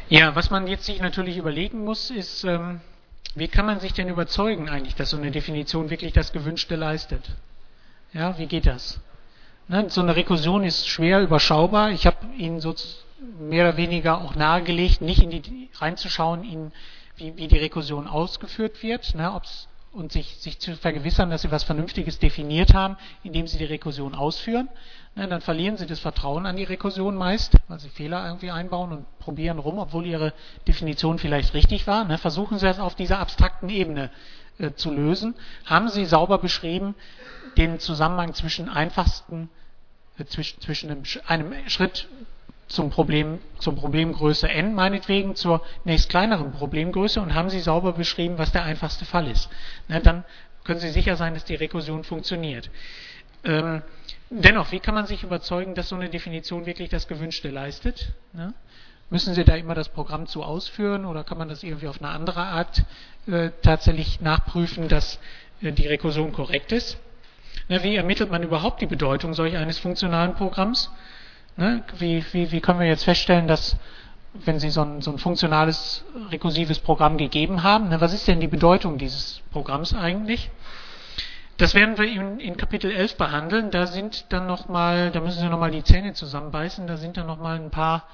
Ja, was man jetzt sich natürlich überlegen muss, ist, wie kann man sich denn überzeugen eigentlich, dass so eine Definition wirklich das Gewünschte leistet? Ja, wie geht das? Ne, so eine Rekursion ist schwer überschaubar. Ich habe Ihnen so mehr oder weniger auch nahegelegt, nicht in die reinzuschauen, wie die Rekursion ausgeführt wird, ne, und sich zu vergewissern, dass Sie was Vernünftiges definiert haben, indem Sie die Rekursion ausführen. Ne, dann verlieren Sie das Vertrauen an die Rekursion meist, weil Sie Fehler irgendwie einbauen und probieren rum, obwohl Ihre Definition vielleicht richtig war. Ne, versuchen Sie das auf dieser abstrakten Ebene zu lösen. Haben Sie sauber beschrieben den Zusammenhang zwischen zwischen einem Schritt zum Problemgröße n meinetwegen zur nächst kleineren Problemgröße und haben Sie sauber beschrieben, was der einfachste Fall ist. Na, dann können Sie sicher sein, dass die Rekursion funktioniert. Dennoch, wie kann man sich überzeugen, dass so eine Definition wirklich das Gewünschte leistet? Na? Müssen Sie da immer das Programm zu ausführen oder kann man das irgendwie auf eine andere Art tatsächlich nachprüfen, dass die Rekursion korrekt ist? Na, wie ermittelt man überhaupt die Bedeutung solch eines funktionalen Programms? Ne? Wie können wir jetzt feststellen, dass, wenn Sie so ein funktionales, rekursives Programm gegeben haben, ne, was ist denn die Bedeutung dieses Programms eigentlich? Das werden wir in Kapitel 11 behandeln. Da müssen Sie nochmal die Zähne zusammenbeißen, da sind dann nochmal ein paar,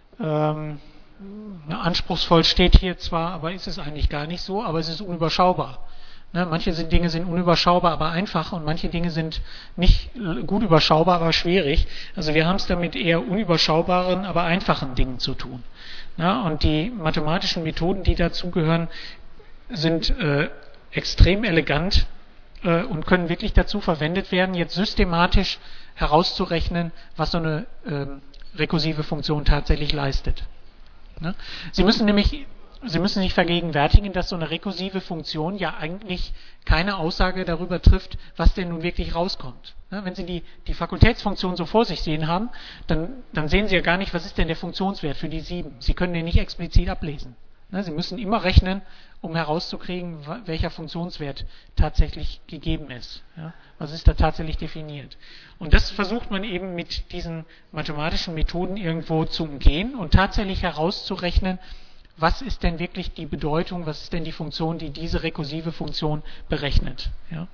anspruchsvoll steht hier zwar, aber ist es eigentlich gar nicht so, aber es ist unüberschaubar. Ne, manche Dinge sind unüberschaubar, aber einfach und manche Dinge sind nicht gut überschaubar, aber schwierig. Also wir haben es da mit eher unüberschaubaren, aber einfachen Dingen zu tun. Ja, und die mathematischen Methoden, die dazugehören, sind extrem elegant und können wirklich dazu verwendet werden, jetzt systematisch herauszurechnen, was so eine rekursive Funktion tatsächlich leistet. Ne? Sie müssen sich vergegenwärtigen, dass so eine rekursive Funktion ja eigentlich keine Aussage darüber trifft, was denn nun wirklich rauskommt. Wenn Sie die Fakultätsfunktion so vor sich sehen haben, dann sehen Sie ja gar nicht, was ist denn der Funktionswert für die 7. Sie können den nicht explizit ablesen. Sie müssen immer rechnen, um herauszukriegen, welcher Funktionswert tatsächlich gegeben ist. Was ist da tatsächlich definiert? Und das versucht man eben mit diesen mathematischen Methoden irgendwo zu umgehen und tatsächlich herauszurechnen, was ist denn wirklich die Bedeutung, was ist denn die Funktion, die diese rekursive Funktion berechnet. Ja.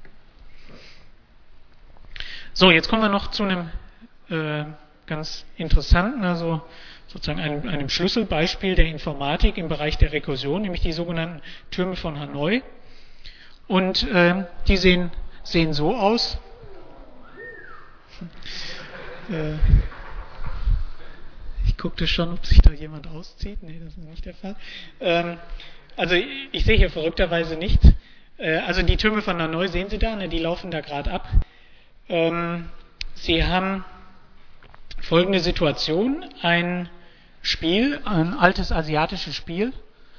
So, jetzt kommen wir noch zu einem ganz interessanten, also sozusagen einem Schlüsselbeispiel der Informatik im Bereich der Rekursion, nämlich die sogenannten Türme von Hanoi. Und die sehen so aus. Ich guckte schon, ob sich da jemand auszieht. Nee, das ist nicht der Fall. Also ich sehe hier verrückterweise nichts. Also die Türme von Hanoi sehen Sie da, ne, die laufen da gerade ab. Sie haben folgende Situation. Ein Spiel, ein altes asiatisches Spiel,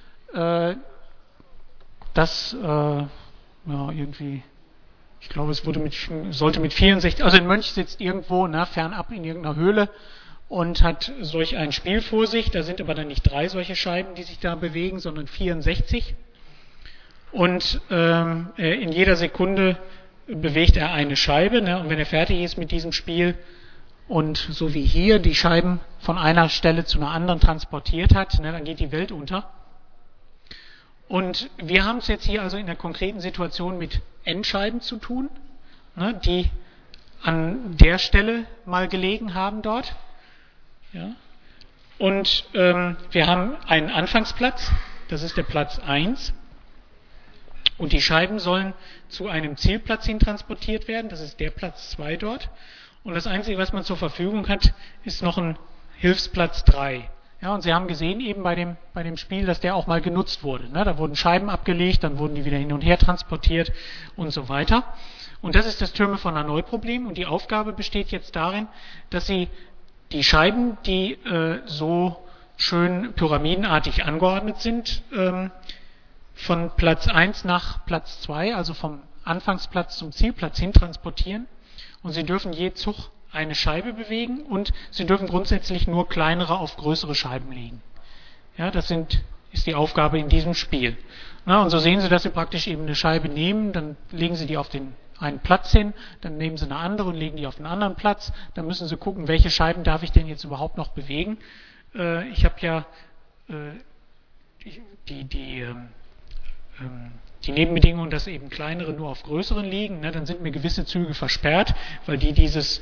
das irgendwie, ich glaube, es sollte mit 64, also ein Mönch sitzt irgendwo fernab in irgendeiner Höhle und hat solch ein Spiel vor sich. Da sind aber dann nicht 3 solche Scheiben, die sich da bewegen, sondern 64. Und in jeder Sekunde bewegt er eine Scheibe. Ne? Und wenn er fertig ist mit diesem Spiel und so wie hier die Scheiben von einer Stelle zu einer anderen transportiert hat, ne, dann geht die Welt unter. Und wir haben es jetzt hier also in der konkreten Situation mit N-Scheiben zu tun, ne, die an der Stelle mal gelegen haben dort. Ja. Und wir haben einen Anfangsplatz, das ist der Platz 1. Und die Scheiben sollen zu einem Zielplatz hin transportiert werden, das ist der Platz 2 dort. Und das Einzige, was man zur Verfügung hat, ist noch ein Hilfsplatz 3. Ja, und Sie haben gesehen eben bei dem Spiel, dass der auch mal genutzt wurde. Ne? Da wurden Scheiben abgelegt, dann wurden die wieder hin und her transportiert und so weiter. Und das ist das Türme von Hanoi-Problem. Und die Aufgabe besteht jetzt darin, dass Sie die Scheiben, die so schön pyramidenartig angeordnet sind, von Platz 1 nach Platz 2, also vom Anfangsplatz zum Zielplatz hin transportieren. Und Sie dürfen je Zug eine Scheibe bewegen und Sie dürfen grundsätzlich nur kleinere auf größere Scheiben legen. Ja, das ist die Aufgabe in diesem Spiel. Na, und so sehen Sie, dass Sie praktisch eben eine Scheibe nehmen, dann legen Sie die auf den einen Platz hin, dann nehmen Sie eine andere und legen die auf einen anderen Platz. Dann müssen Sie gucken, welche Scheiben darf ich denn jetzt überhaupt noch bewegen. Ich habe ja die Nebenbedingung, dass eben kleinere nur auf größeren liegen, ne, dann sind mir gewisse Züge versperrt, weil die dieses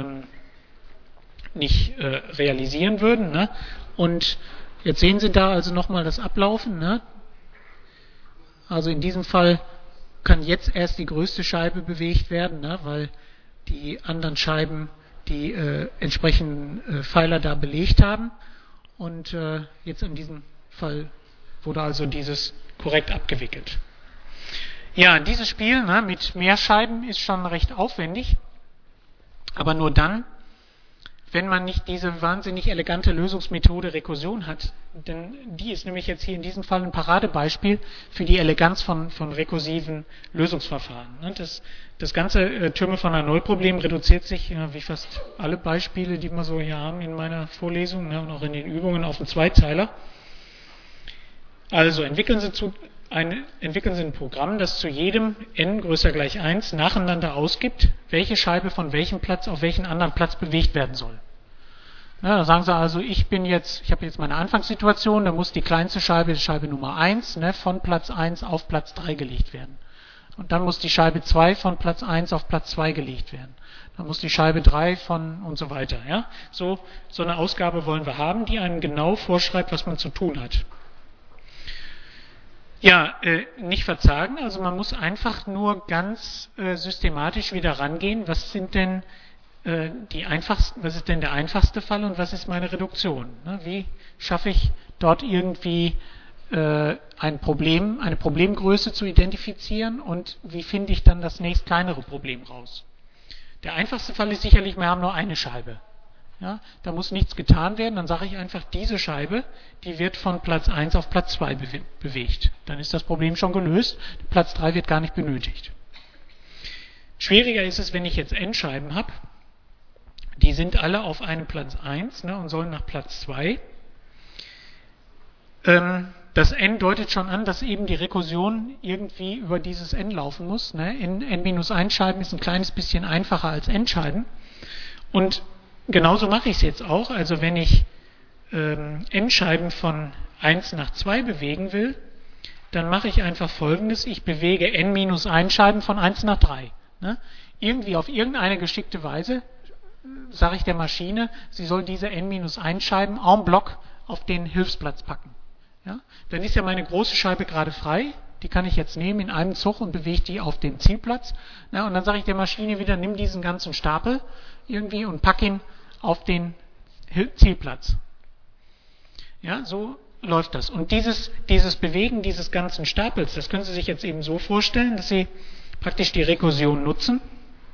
nicht realisieren würden. Ne? Und jetzt sehen Sie da also nochmal das Ablaufen. Ne? Also in diesem Fall kann jetzt erst die größte Scheibe bewegt werden, ne? Weil die anderen Scheiben die entsprechenden Pfeiler da belegt haben. Und jetzt in diesem Fall wurde also dieses korrekt abgewickelt. Ja, dieses Spiel, ne, mit mehr Scheiben ist schon recht aufwendig, aber nur dann, wenn man nicht diese wahnsinnig elegante Lösungsmethode Rekursion hat. Denn die ist nämlich jetzt hier in diesem Fall ein Paradebeispiel für die Eleganz von rekursiven Lösungsverfahren. Das ganze Türme von Null-Problem reduziert sich, wie fast alle Beispiele, die wir so hier haben in meiner Vorlesung, und auch in den Übungen, auf einen Zweizeiler. Also entwickeln Sie ein Programm, das zu jedem n größer gleich 1 nacheinander ausgibt, welche Scheibe von welchem Platz auf welchen anderen Platz bewegt werden soll. Ja, da sagen Sie also, ich habe jetzt meine Anfangssituation, da muss die kleinste Scheibe, Scheibe Nummer 1, ne, von Platz 1 auf Platz 3 gelegt werden. Und dann muss die Scheibe 2 von Platz 1 auf Platz 2 gelegt werden. Dann muss die Scheibe 3 von und so weiter. Ja? So eine Ausgabe wollen wir haben, die einem genau vorschreibt, was man zu tun hat. Ja, nicht verzagen, also man muss einfach nur ganz systematisch wieder rangehen, was ist denn der einfachste Fall und was ist meine Reduktion? Ne? Wie schaffe ich dort irgendwie eine Problemgröße zu identifizieren und wie finde ich dann das nächst kleinere Problem raus? Der einfachste Fall ist sicherlich, wir haben nur eine Scheibe. Ja, da muss nichts getan werden, dann sage ich einfach, diese Scheibe, die wird von Platz 1 auf Platz 2 bewegt. Dann ist das Problem schon gelöst, Platz 3 wird gar nicht benötigt. Schwieriger ist es, wenn ich jetzt n Scheiben habe, die sind alle auf einem Platz 1, ne, und sollen nach Platz 2. Das n deutet schon an, dass eben die Rekursion irgendwie über dieses n laufen muss. Ne? n-1 Scheiben ist ein kleines bisschen einfacher als n Scheiben. Und genauso mache ich es jetzt auch. Also wenn ich n Scheiben von 1 nach 2 bewegen will, dann mache ich einfach Folgendes. Ich bewege n-1 Scheiben von 1 nach 3. Ne? Irgendwie auf irgendeine geschickte Weise sage ich der Maschine, sie soll diese n-1 Scheiben en bloc auf den Hilfsplatz packen. Ja? Dann ist ja meine große Scheibe gerade frei. Die kann ich jetzt nehmen in einem Zug und bewege die auf den Zielplatz. Ja, und dann sage ich der Maschine wieder, nimm diesen ganzen Stapel irgendwie und pack ihn auf den Zielplatz. Ja, so läuft das. Und dieses Bewegen dieses ganzen Stapels, das können Sie sich jetzt eben so vorstellen, dass Sie praktisch die Rekursion nutzen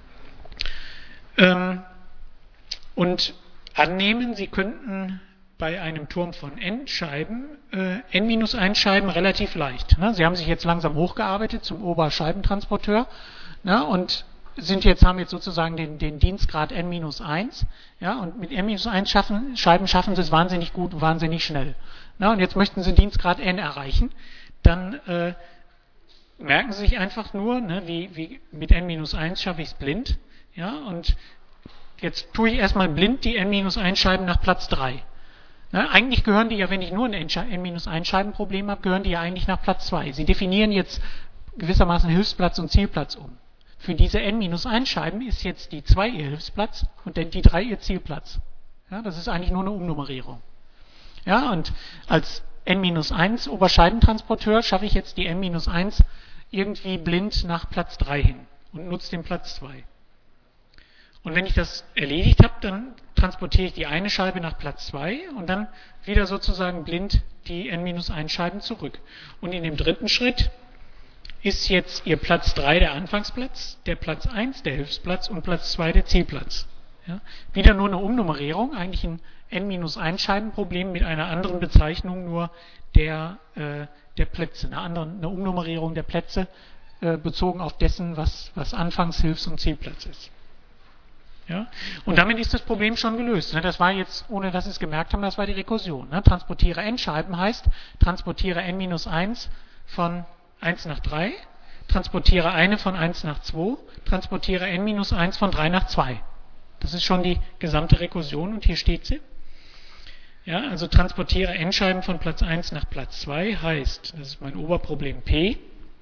und annehmen, Sie könnten bei einem Turm von n Scheiben, n-1 Scheiben relativ leicht. Ne? Sie haben sich jetzt langsam hochgearbeitet zum Oberscheibentransporteur, ne? Und haben jetzt sozusagen den Dienstgrad n-1. Ja? Und mit n-1 Scheiben schaffen Sie es wahnsinnig gut und wahnsinnig schnell. Ne? Und jetzt möchten Sie Dienstgrad n erreichen. Dann merken Sie sich einfach nur, ne, wie mit n-1 schaffe ich es blind. Ja? Und jetzt tue ich erstmal blind die n-1 Scheiben nach Platz 3. Na, eigentlich gehören die ja, wenn ich nur ein n-1 Scheibenproblem habe, gehören die ja eigentlich nach Platz 2. Sie definieren jetzt gewissermaßen Hilfsplatz und Zielplatz um. Für diese n-1 Scheiben ist jetzt die 2 ihr Hilfsplatz und die 3 ihr Zielplatz. Ja, das ist eigentlich nur eine Umnummerierung. Ja, und als n-1 Oberscheibentransporteur schaffe ich jetzt die n-1 irgendwie blind nach Platz 3 hin und nutze den Platz 2. Und wenn ich das erledigt habe, dann transportiere ich die eine Scheibe nach Platz 2 und dann wieder sozusagen blind die n-1 Scheiben zurück. Und in dem dritten Schritt ist jetzt ihr Platz 3 der Anfangsplatz, der Platz 1 der Hilfsplatz und Platz 2 der Zielplatz. Ja? Wieder nur eine Umnummerierung, eigentlich ein n-1 Scheibenproblem mit einer anderen Bezeichnung nur der Plätze, eine Umnummerierung der Plätze bezogen auf dessen, was Anfangs-, Hilfs- und Zielplatz ist. Ja? Und damit ist das Problem schon gelöst. Das war jetzt, ohne dass Sie es gemerkt haben, das war die Rekursion. Transportiere n-Scheiben heißt, transportiere n-1 von 1 nach 3, transportiere eine von 1 nach 2, transportiere n-1 von 3 nach 2. Das ist schon die gesamte Rekursion und hier steht sie. Ja, also transportiere n-Scheiben von Platz 1 nach Platz 2 heißt, das ist mein Oberproblem P.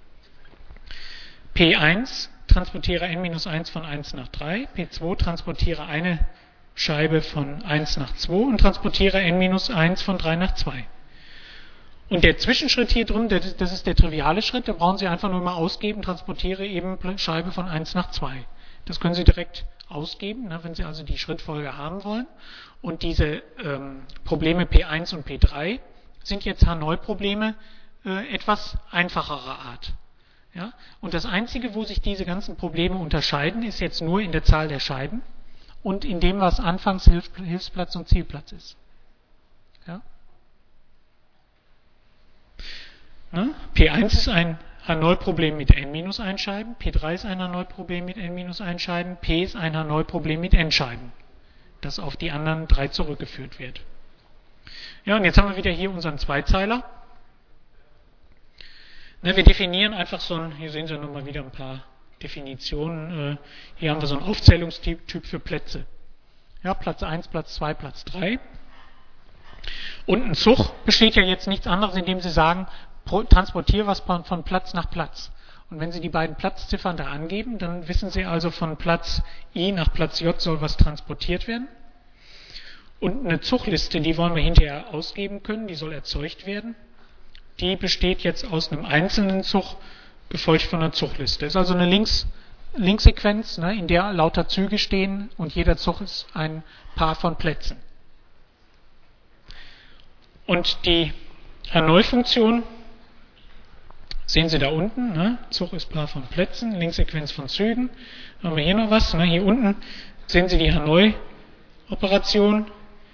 P1 transportiere n-1 von 1 nach 3. P2 transportiere eine Scheibe von 1 nach 2 und transportiere n-1 von 3 nach 2. Und der Zwischenschritt hier drin, das ist der triviale Schritt, da brauchen Sie einfach nur mal ausgeben, transportiere eben Scheibe von 1 nach 2. Das können Sie direkt ausgeben, ne, wenn Sie also die Schrittfolge haben wollen. Und diese Probleme P1 und P3 sind jetzt Hanoi-Probleme etwas einfacherer Art. Ja? Und das Einzige, wo sich diese ganzen Probleme unterscheiden, ist jetzt nur in der Zahl der Scheiben und in dem, was anfangs Hilfsplatz und Zielplatz ist. Ja? Ne? P1 ist ein Hanoi-Problem mit n-1 Scheiben, P3 ist ein Hanoi-Problem mit n-1 Scheiben, P ist ein Hanoi-Problem mit n Scheiben, das auf die anderen 3 zurückgeführt wird. Ja, und jetzt haben wir wieder hier unseren Zweizeiler. Ne, wir definieren einfach so ein, hier sehen Sie nochmal wieder ein paar Definitionen, hier haben wir so einen Aufzählungstyp für Plätze. Ja, Platz 1, Platz 2, Platz 3. Und ein Zug besteht ja jetzt nichts anderes, indem Sie sagen, transportiere was von Platz nach Platz. Und wenn Sie die beiden Platzziffern da angeben, dann wissen Sie also, von Platz I nach Platz J soll was transportiert werden. Und eine Zugliste, die wollen wir hinterher ausgeben können, die soll erzeugt werden. Die besteht jetzt aus einem einzelnen Zug, gefolgt von einer Zugliste. Das ist also eine Linksequenz, ne, in der lauter Züge stehen und jeder Zug ist ein Paar von Plätzen. Und die Hanoi-Funktion sehen Sie da unten, ne? Zug ist Paar von Plätzen, Linksequenz von Zügen. Haben wir hier noch was? Ne? Hier unten sehen Sie die Hanoi-Operation.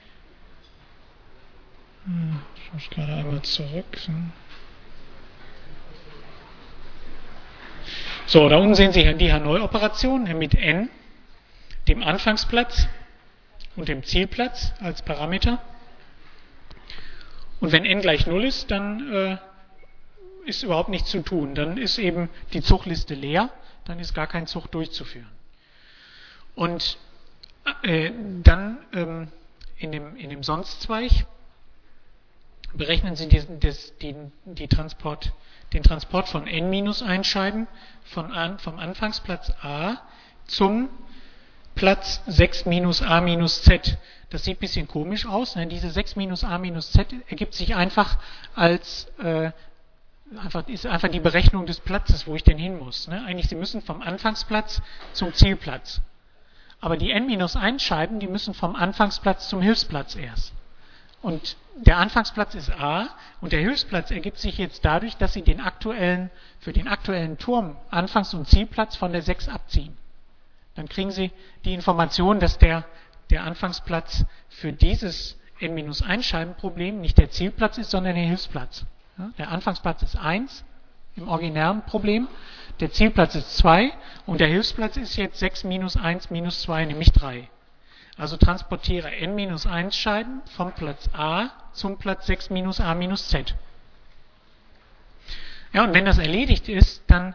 Ich muss gerade einmal zurück. So, da unten sehen Sie die Hanoi-Operation mit n, dem Anfangsplatz und dem Zielplatz als Parameter. Und wenn n gleich 0 ist, dann ist überhaupt nichts zu tun. Dann ist eben die Zugliste leer, dann ist gar kein Zug durchzuführen. Und dann in dem Sonstzweig berechnen Sie den Transport von n-1 Scheiben vom Anfangsplatz A zum Platz 6 minus A minus Z. Das sieht ein bisschen komisch aus. Ne? Diese 6 minus A minus Z ergibt sich einfach als ist einfach die Berechnung des Platzes, wo ich denn hin muss. Ne? Eigentlich, Sie müssen vom Anfangsplatz zum Zielplatz. Aber die n-1 Scheiben, die müssen vom Anfangsplatz zum Hilfsplatz erst. Und der Anfangsplatz ist A und der Hilfsplatz ergibt sich jetzt dadurch, dass Sie für den aktuellen Turm Anfangs- und Zielplatz von der 6 abziehen. Dann kriegen Sie die Information, dass der Anfangsplatz für dieses n-1 Scheibenproblem nicht der Zielplatz ist, sondern der Hilfsplatz. Ja, der Anfangsplatz ist 1 im originären Problem, der Zielplatz ist 2 und der Hilfsplatz ist jetzt 6 minus 1 minus 2, nämlich 3. Also transportiere n-1 Scheiben vom Platz A zum Platz 6 minus A minus Z. Ja, und wenn das erledigt ist, dann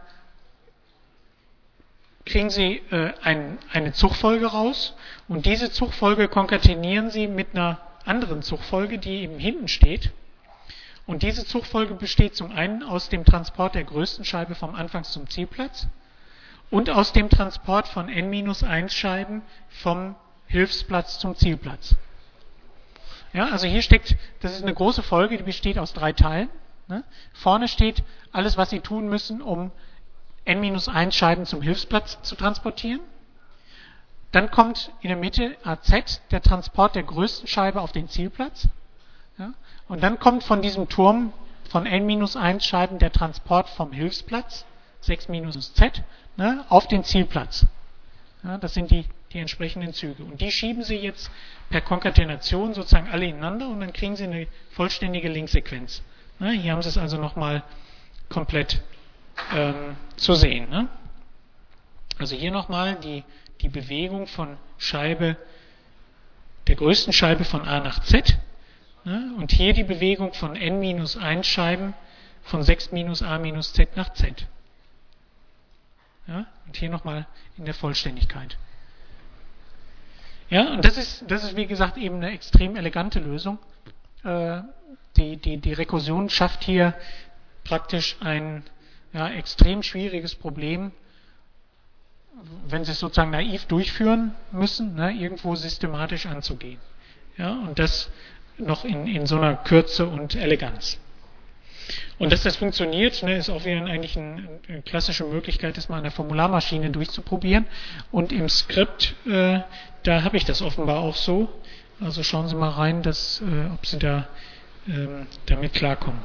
kriegen Sie eine Zugfolge raus und diese Zugfolge konkatenieren Sie mit einer anderen Zugfolge, die eben hinten steht. Und diese Zugfolge besteht zum einen aus dem Transport der größten Scheibe vom Anfangs- zum Zielplatz und aus dem Transport von n-1 Scheiben vom Hilfsplatz zum Zielplatz. Ja, also hier steckt, das ist eine große Folge, die besteht aus 3 Teilen. Ne? Vorne steht alles, was Sie tun müssen, um n-1 Scheiben zum Hilfsplatz zu transportieren. Dann kommt in der Mitte AZ, der Transport der größten Scheibe auf den Zielplatz. Ja? Und dann kommt von diesem Turm von n-1 Scheiben der Transport vom Hilfsplatz, 6 minus Z, ne, auf den Zielplatz. Ja, das sind die entsprechenden Züge. Und die schieben Sie jetzt per Konkatenation sozusagen alle ineinander und dann kriegen Sie eine vollständige Linksequenz. Ne, hier haben Sie es also nochmal komplett zu sehen. Ne? Also hier nochmal die Bewegung von der größten Scheibe von A nach Z. Ne? Und hier die Bewegung von n-1 Scheiben von 6 minus A minus Z nach Z. Ja? Und hier nochmal in der Vollständigkeit. Ja, und das ist wie gesagt eben eine extrem elegante Lösung. Die Rekursion schafft hier praktisch ein extrem schwieriges Problem, wenn Sie es sozusagen naiv durchführen müssen, ne, irgendwo systematisch anzugehen. Ja, und das noch in so einer Kürze und Eleganz. Und dass das funktioniert, ne, ist auch wieder eigentlich eine klassische Möglichkeit, das mal an der Formularmaschine durchzuprobieren. Und im Skript, da habe ich das offenbar auch so. Also schauen Sie mal rein, ob Sie da damit klarkommen.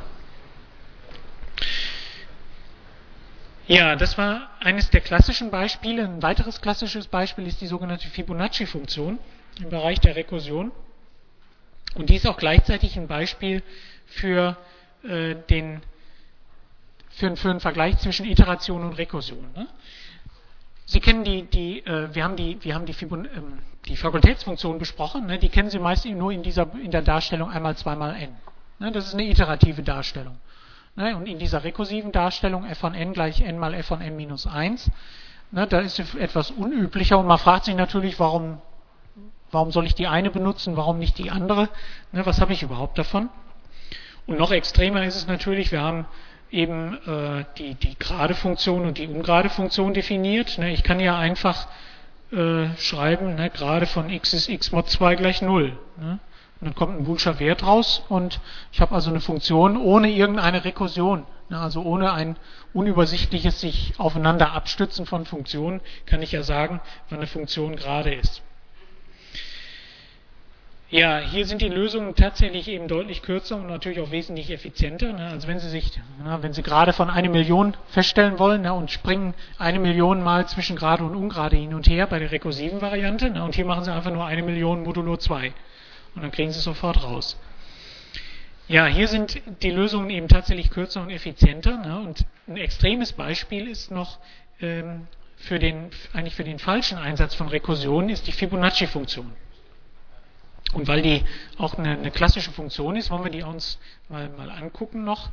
Ja, das war eines der klassischen Beispiele. Ein weiteres klassisches Beispiel ist die sogenannte Fibonacci-Funktion im Bereich der Rekursion. Und die ist auch gleichzeitig ein Beispiel für einen Vergleich zwischen Iteration und Rekursion. Ne? Sie kennen wir haben die Fakultätsfunktion besprochen. Ne? Die kennen Sie meist nur in der Darstellung einmal, zweimal n. Ne? Das ist eine iterative Darstellung. Ne? Und in dieser rekursiven Darstellung f von n gleich n mal f von n minus 1, ne? Da ist es etwas unüblicher und man fragt sich natürlich, warum soll ich die eine benutzen, warum nicht die andere? Ne? Was habe ich überhaupt davon? Und noch extremer ist es natürlich, wir haben eben die gerade Funktion und die ungerade Funktion definiert. Ne? Ich kann ja einfach schreiben, ne? Gerade von x ist x mod 2 gleich 0. Ne? Und dann kommt ein boolscher Wert raus und ich habe also eine Funktion ohne irgendeine Rekursion. Ne? Also ohne ein unübersichtliches sich aufeinander abstützen von Funktionen kann ich ja sagen, wann eine Funktion gerade ist. Ja, hier sind die Lösungen tatsächlich eben deutlich kürzer und natürlich auch wesentlich effizienter. Ne? Also wenn Sie gerade von 1 Million feststellen wollen, ne, und springen 1 Million mal zwischen gerade und ungerade hin und her bei der rekursiven Variante, ne, und hier machen Sie einfach nur 1 Million modulo 2 und dann kriegen Sie es sofort raus. Ja, hier sind die Lösungen eben tatsächlich kürzer und effizienter. Ne? Und ein extremes Beispiel ist noch für den falschen Einsatz von Rekursionen ist die Fibonacci-Funktion. Und weil die auch eine klassische Funktion ist, wollen wir die uns mal angucken noch.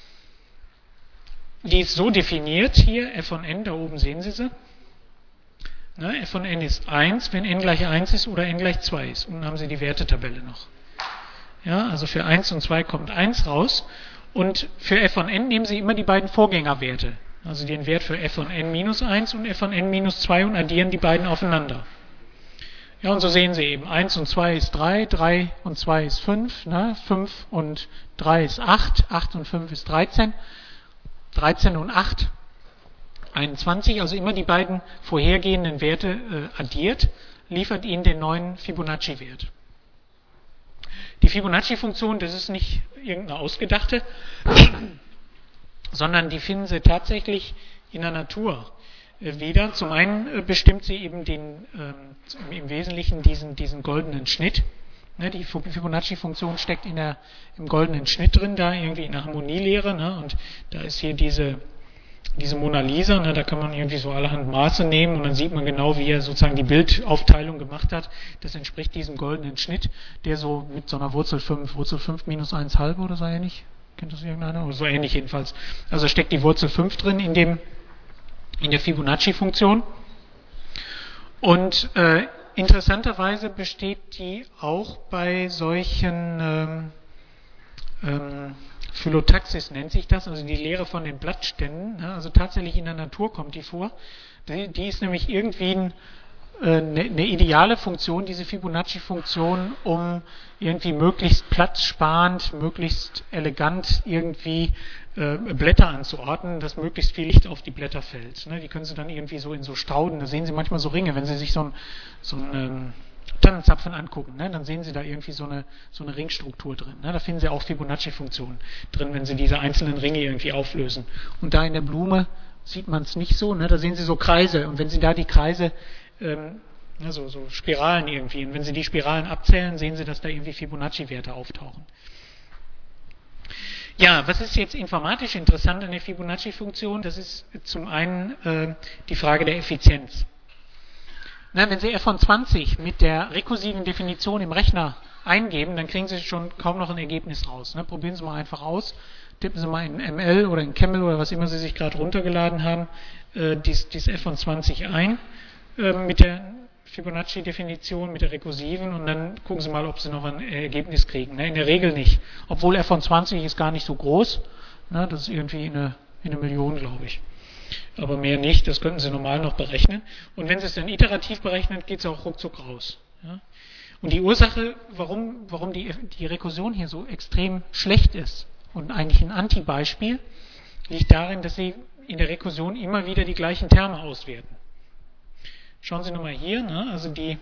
Die ist so definiert hier, f von n, da oben sehen Sie sie. Ne, f von n ist 1, wenn n gleich 1 ist oder n gleich 2 ist. Unten haben Sie die Wertetabelle noch. Ja, also für 1 und 2 kommt 1 raus. Und für f von n nehmen Sie immer die beiden Vorgängerwerte. Also den Wert für f von n minus 1 und f von n minus 2 und addieren die beiden aufeinander. Ja, und so sehen Sie eben, 1 und 2 ist 3, 3 und 2 ist 5, ne? 5 und 3 ist 8, 8 und 5 ist 13, 13 und 8, 21, also immer die beiden vorhergehenden Werte addiert, liefert Ihnen den neuen Fibonacci-Wert. Die Fibonacci-Funktion, das ist nicht irgendeine ausgedachte, sondern die finden Sie tatsächlich in der Natur wieder. Zum einen bestimmt sie eben im Wesentlichen diesen goldenen Schnitt. Ne, die Fibonacci-Funktion steckt im goldenen Schnitt drin, da irgendwie in der Harmonielehre. Ne, und da ist hier diese Mona Lisa, ne, da kann man irgendwie so allerhand Maße nehmen und dann sieht man genau, wie er sozusagen die Bildaufteilung gemacht hat. Das entspricht diesem goldenen Schnitt, der so mit so einer Wurzel 5 minus 1,5 oder so ähnlich. Kennt das irgendeiner? Oder so ähnlich jedenfalls. Also steckt die Wurzel 5 drin in der Fibonacci-Funktion. Und interessanterweise besteht die auch bei solchen Phyllotaxis nennt sich das, also die Lehre von den Blattständen. Ne? Also tatsächlich in der Natur kommt die vor. Die ist nämlich irgendwie eine ideale Funktion, diese Fibonacci-Funktion, um irgendwie möglichst platzsparend, möglichst elegant irgendwie Blätter anzuordnen, dass möglichst viel Licht auf die Blätter fällt. Ne? Die können Sie dann irgendwie so in so Stauden, da sehen Sie manchmal so Ringe, wenn Sie sich so einen Tannenzapfen angucken, ne? Dann sehen Sie da irgendwie so eine Ringstruktur drin. Ne? Da finden Sie auch Fibonacci-Funktionen drin, wenn Sie diese einzelnen Ringe irgendwie auflösen. Und da in der Blume sieht man es nicht so, ne? Da sehen Sie so Kreise und wenn Sie da die Kreise so Spiralen irgendwie. Und wenn Sie die Spiralen abzählen, sehen Sie, dass da irgendwie Fibonacci-Werte auftauchen. Ja, was ist jetzt informatisch interessant an der Fibonacci-Funktion? Das ist zum einen die Frage der Effizienz. Na, wenn Sie f von 20 mit der rekursiven Definition im Rechner eingeben, dann kriegen Sie schon kaum noch ein Ergebnis raus. Ne? Probieren Sie mal einfach aus. Tippen Sie mal in ML oder in Camel oder was immer Sie sich gerade runtergeladen haben, dies f von 20 ein. Mit der Fibonacci-Definition mit der rekursiven und dann gucken Sie mal, ob Sie noch ein Ergebnis kriegen. Ne? In der Regel nicht. Obwohl f von 20 ist gar nicht so groß. Ne? Das ist irgendwie in eine Million, glaube ich. Aber mehr nicht, das könnten Sie normal noch berechnen. Und wenn Sie es dann iterativ berechnen, geht es auch ruckzuck raus. Ja? Und die Ursache, warum die Rekursion hier so extrem schlecht ist und eigentlich ein Antibeispiel, liegt darin, dass Sie in der Rekursion immer wieder die gleichen Terme auswerten. Schauen Sie nochmal hier, ne? Also die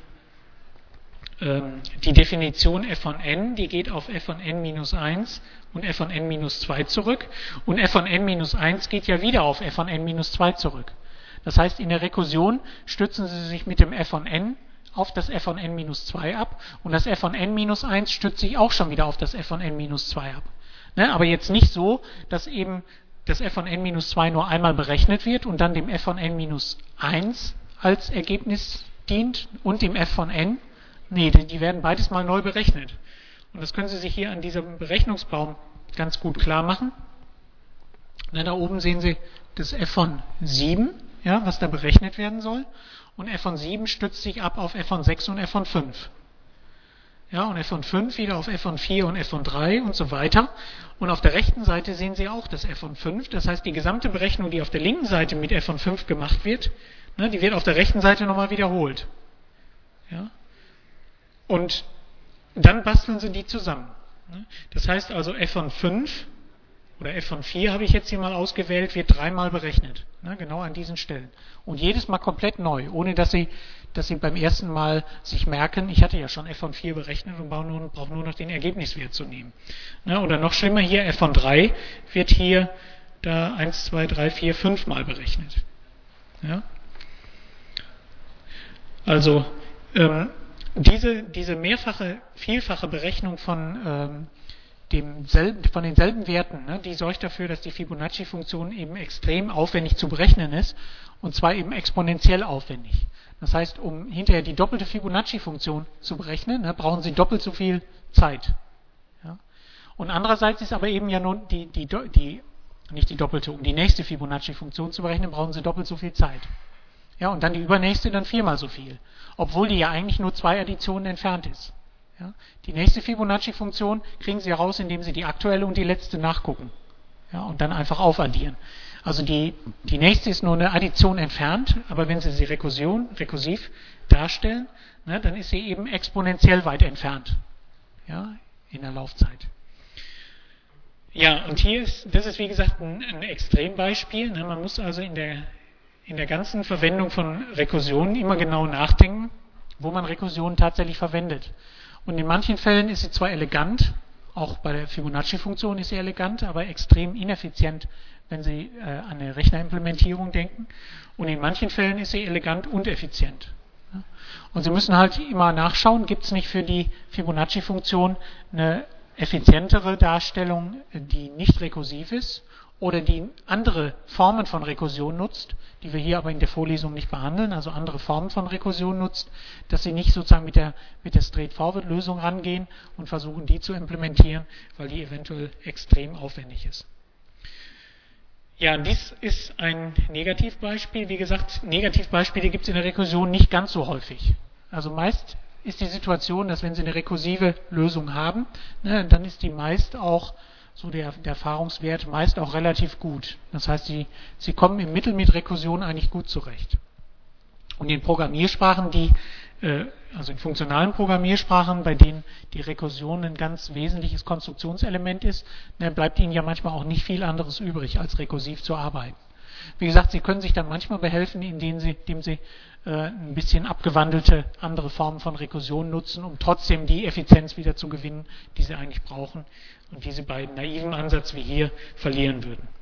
Definition f von n, die geht auf f von n minus 1 und f von n minus 2 zurück. Und f von n minus 1 geht ja wieder auf f von n minus 2 zurück. Das heißt, in der Rekursion stützen Sie sich mit dem f von n auf das f von n minus 2 ab. Und das f von n minus 1 stützt sich auch schon wieder auf das f von n minus 2 ab. Ne? Aber jetzt nicht so, dass eben das f von n minus 2 nur einmal berechnet wird und dann dem f von n minus 1 als Ergebnis dient und dem f von n. Nee, die werden beides mal neu berechnet. Und das können Sie sich hier an diesem Berechnungsbaum ganz gut klar machen. Da oben sehen Sie das f von 7, ja, was da berechnet werden soll. Und f von 7 stützt sich ab auf f von 6 und f von 5. Ja, und f von 5 wieder auf f von 4 und f von 3 und so weiter. Und auf der rechten Seite sehen Sie auch das f von 5. Das heißt, die gesamte Berechnung, die auf der linken Seite mit f von 5 gemacht wird, ne, die wird auf der rechten Seite nochmal wiederholt. Ja. Und dann basteln Sie die zusammen. Ne. Das heißt also, f von 5 oder f von 4 habe ich jetzt hier mal ausgewählt, wird dreimal berechnet. Ne, genau an diesen Stellen. Und jedes Mal komplett neu, ohne dass Sie beim ersten Mal sich merken, ich hatte ja schon f von 4 berechnet und brauche nur noch den Ergebniswert zu nehmen. Ne, oder noch schlimmer hier, f von 3 wird hier da 1, 2, 3, 4, 5 Mal berechnet. Ja? Also diese vielfache Berechnung von denselben Werten, ne, die sorgt dafür, dass die Fibonacci-Funktion eben extrem aufwendig zu berechnen ist, und zwar eben exponentiell aufwendig. Das heißt, um hinterher die doppelte Fibonacci-Funktion zu berechnen, ne, brauchen Sie doppelt so viel Zeit. Ja? Und andererseits ist aber eben ja nun nicht die doppelte, um die nächste Fibonacci-Funktion zu berechnen, brauchen Sie doppelt so viel Zeit. Ja, und dann die übernächste dann viermal so viel, obwohl die ja eigentlich nur 2 Additionen entfernt ist. Ja, die nächste Fibonacci-Funktion kriegen Sie heraus, indem Sie die aktuelle und die letzte nachgucken. Ja, und dann einfach aufaddieren. Also die nächste ist nur eine Addition entfernt, aber wenn Sie sie rekursiv darstellen, ne, dann ist sie eben exponentiell weit entfernt, ja, in der Laufzeit. Ja, und das ist wie gesagt ein Extrembeispiel. Ne, man muss also in der ganzen Verwendung von Rekursionen immer genau nachdenken, wo man Rekursionen tatsächlich verwendet. Und in manchen Fällen ist sie zwar elegant, auch bei der Fibonacci-Funktion ist sie elegant, aber extrem ineffizient, wenn Sie an eine Rechnerimplementierung denken. Und in manchen Fällen ist sie elegant und effizient. Und Sie müssen halt immer nachschauen, gibt es nicht für die Fibonacci-Funktion eine effizientere Darstellung, die nicht rekursiv ist oder die andere Formen von Rekursion nutzt, die wir hier aber in der Vorlesung nicht behandeln, also andere Formen von Rekursion nutzt, dass Sie nicht sozusagen mit der Straightforward-Lösung rangehen und versuchen, die zu implementieren, weil die eventuell extrem aufwendig ist. Ja, dies ist ein Negativbeispiel. Wie gesagt, Negativbeispiele gibt es in der Rekursion nicht ganz so häufig. Also meist ist die Situation, dass wenn Sie eine rekursive Lösung haben, ne, dann ist die meist auch so der Erfahrungswert meist auch relativ gut. Das heißt, Sie kommen im Mittel mit Rekursion eigentlich gut zurecht. Und in Programmiersprachen, also in funktionalen Programmiersprachen, bei denen die Rekursion ein ganz wesentliches Konstruktionselement ist, dann bleibt Ihnen ja manchmal auch nicht viel anderes übrig, als rekursiv zu arbeiten. Wie gesagt, Sie können sich dann manchmal behelfen, indem Sie ein bisschen abgewandelte andere Formen von Rekursion nutzen, um trotzdem die Effizienz wieder zu gewinnen, die Sie eigentlich brauchen und die Sie bei einem naiven Ansatz wie hier verlieren würden.